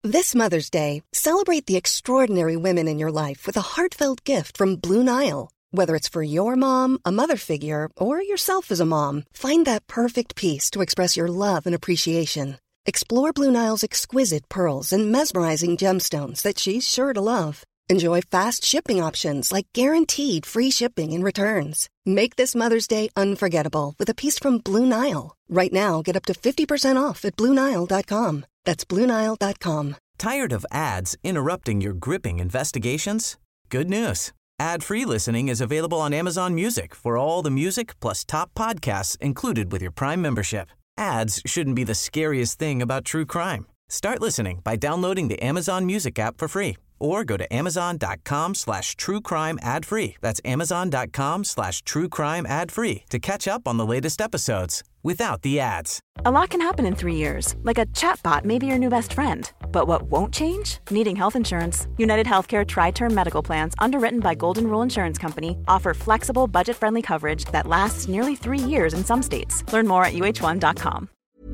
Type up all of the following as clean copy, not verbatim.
This Mother's Day, celebrate the extraordinary women in your life with a heartfelt gift from Blue Nile. Whether it's for your mom, a mother figure, or yourself as a mom, find that perfect piece to express your love and appreciation. Explore Blue Nile's exquisite pearls and mesmerizing gemstones that she's sure to love. Enjoy fast shipping options like guaranteed free shipping and returns. Make this Mother's Day unforgettable with a piece from Blue Nile. Right now, get up to 50% off at BlueNile.com. That's BlueNile.com. Tired of ads interrupting your gripping investigations? Good news. Ad-free listening is available on Amazon Music for all the music plus top podcasts included with your Prime membership. Ads shouldn't be the scariest thing about true crime. Start listening by downloading the Amazon Music app for free or go to amazon.com/truecrime ad-free. That's amazon.com/truecrime ad-free to catch up on the latest episodes without the ads. A lot can happen in 3 years, like a chatbot may be your new best friend. But what won't change? Needing health insurance. United Healthcare Tri-Term Medical Plans, underwritten by Golden Rule Insurance Company, offer flexible, budget-friendly coverage that lasts nearly 3 years in some states. Learn more at uh1.com.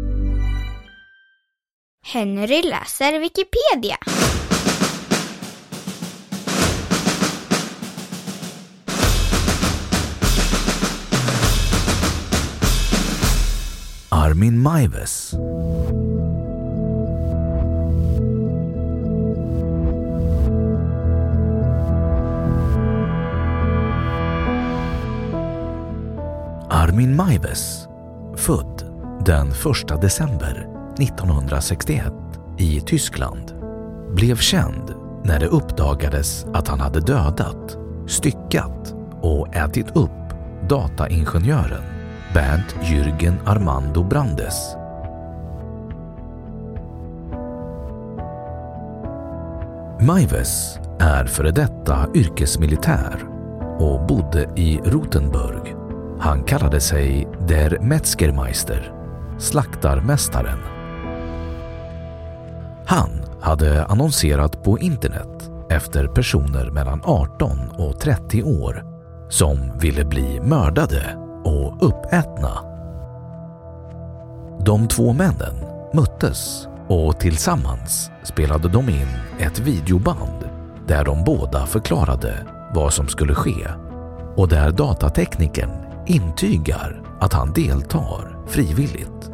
Henry läser Wikipedia. Armin Meiwes. Armin Meiwes, född den 1 december 1961 i Tyskland, blev känd när det uppdagades att han hade dödat, styckat och ätit upp dataingenjören Bernd Jürgen Armando Brandes. Meiwes är före detta yrkesmilitär och bodde i Rotenburg. Han kallade sig der Metzgermeister, slaktarmästaren. Han hade annonserat på internet efter personer mellan 18 och 30 år som ville bli mördade och uppätna. De två männen möttes och tillsammans spelade de in ett videoband där de båda förklarade vad som skulle ske och där datateknikern intygar att han deltar frivilligt.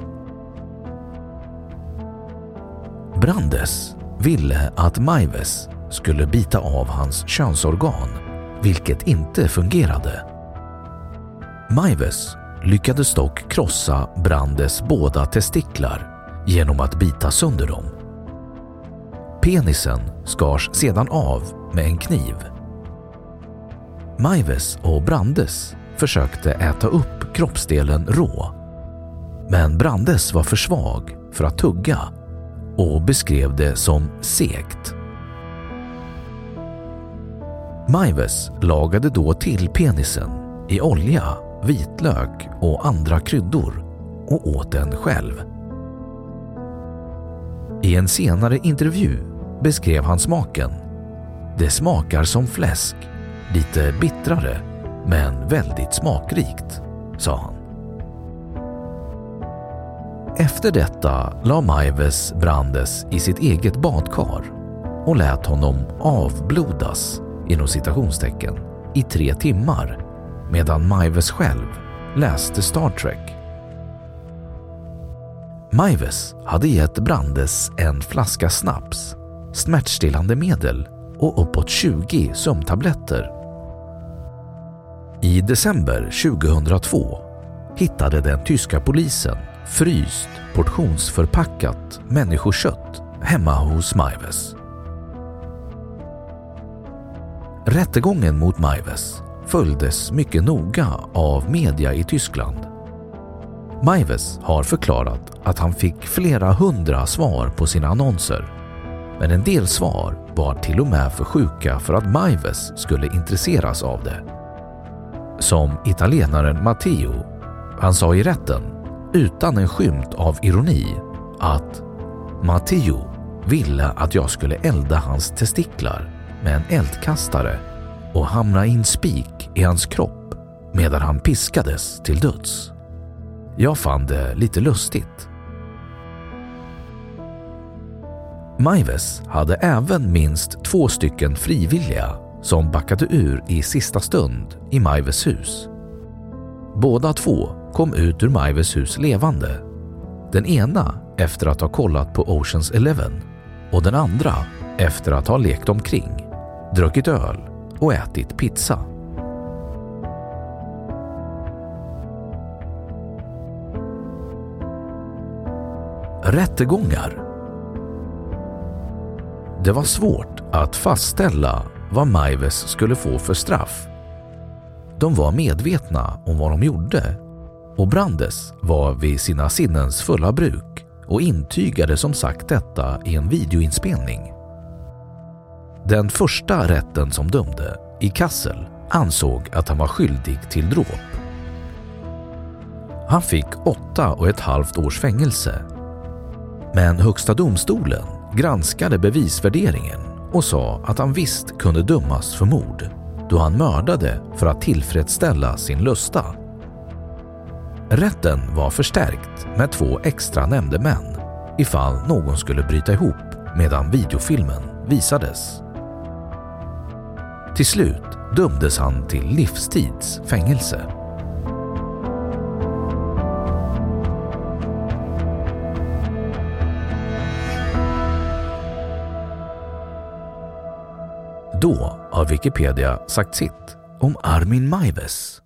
Brandes ville att Meiwes skulle bita av hans könsorgan, vilket inte fungerade. Meiwes lyckades dock krossa Brandes båda testiklar genom att bita sönder dem. Penisen skars sedan av med en kniv. Meiwes och Brandes försökte äta upp kroppsdelen rå, men Brandes var för svag för att tugga och beskrev det som segt. Meiwes lagade då till penisen i olja, vitlök och andra kryddor och åt den själv. I en senare intervju beskrev han smaken. Det smakar som fläsk, lite bittrare men väldigt smakrikt, sa han. Efter detta la Meiwes Brandes i sitt eget badkar och lät honom avblodas inom citationstecken i 3 timmar medan Meiwes själv läste Star Trek. Meiwes hade gett Brandes en flaska snaps, smärtstillande medel och uppåt 20 sömntabletter. I december 2002 hittade den tyska polisen fryst portionsförpackat människokött hemma hos Meiwes. Rättegången mot Meiwes följdes mycket noga av media i Tyskland. Meiwes har förklarat att han fick flera 100 svar på sina annonser, men en del svar var till och med för sjuka för att Meiwes skulle intresseras av det. Som italienaren Matteo, han sa i rätten utan en skymt av ironi att Matteo ville att jag skulle elda hans testiklar med en eldkastare och hamra in spik i hans kropp medan han piskades till döds. Jag fann det lite lustigt. Maives hade även minst 2 stycken frivilliga som backade ur i sista stund i Maives hus. Båda 2 kom ut ur Maives hus levande. Den ena efter att ha kollat på Oceans 11 och den andra efter att ha lekt omkring, druckit öl och ätit pizza. Rättegångar. Det var svårt att fastställa vad Maives skulle få för straff. De var medvetna om vad de gjorde och Brandes var vid sina sinnens fulla bruk och intygade som sagt detta i en videoinspelning. Den första rätten som dömde, i Kassel, ansåg att han var skyldig till dråp. Han fick 8,5 års fängelse. Men Högsta domstolen granskade bevisvärderingen och sa att han visst kunde dömas för mord då han mördade för att tillfredsställa sin lusta. Rätten var förstärkt med 2 extra nämndemän ifall någon skulle bryta ihop medan videofilmen visades. Till slut dömdes han till livstids fängelse. Då har Wikipedia sagt sitt om Armin Maives.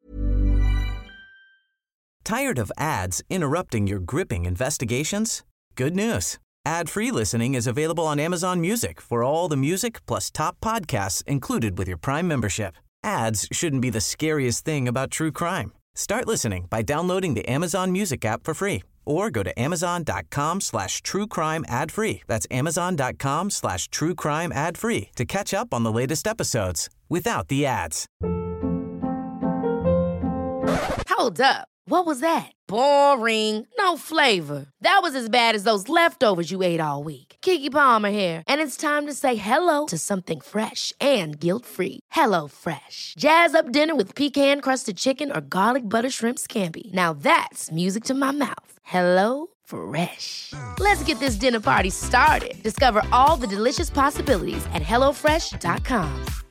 Tired of ads interrupting your gripping investigations? Good news. Ad-free listening is available on Amazon Music for all the music plus top podcasts included with your Prime membership. Ads shouldn't be the scariest thing about true crime. Start listening by downloading the Amazon Music app for free or go to amazon.com/truecrime ad-free. That's amazon.com/truecrime ad-free to catch up on the latest episodes without the ads. Hold up. What was that? Boring. No flavor. That was as bad as those leftovers you ate all week. Keke Palmer here, and it's time to say hello to something fresh and guilt-free. Hello Fresh. Jazz up dinner with pecan-crusted chicken or garlic butter shrimp scampi. Now that's music to my mouth. Hello Fresh. Let's get this dinner party started. Discover all the delicious possibilities at hellofresh.com.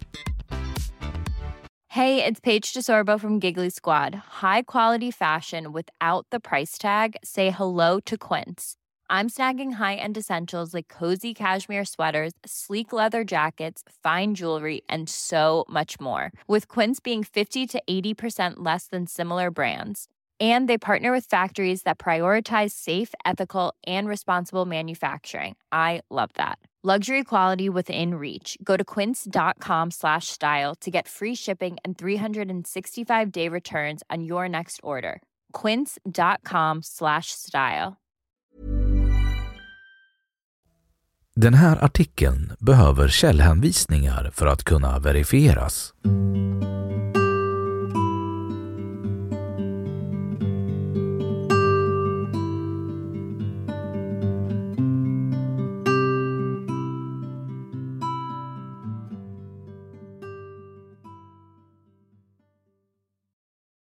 Hey, it's Paige DeSorbo from Giggly Squad. High quality fashion without the price tag. Say hello to Quince. I'm snagging high-end essentials like cozy cashmere sweaters, sleek leather jackets, fine jewelry, and so much more. With Quince being 50 to 80% less than similar brands. And they partner with factories that prioritize safe, ethical, and responsible manufacturing. I love that. Luxury quality within reach. Go to quince.com/style to get free shipping and 365-day returns on your next order. quince.com/style. Den här artikeln behöver källhänvisningar för att kunna verifieras.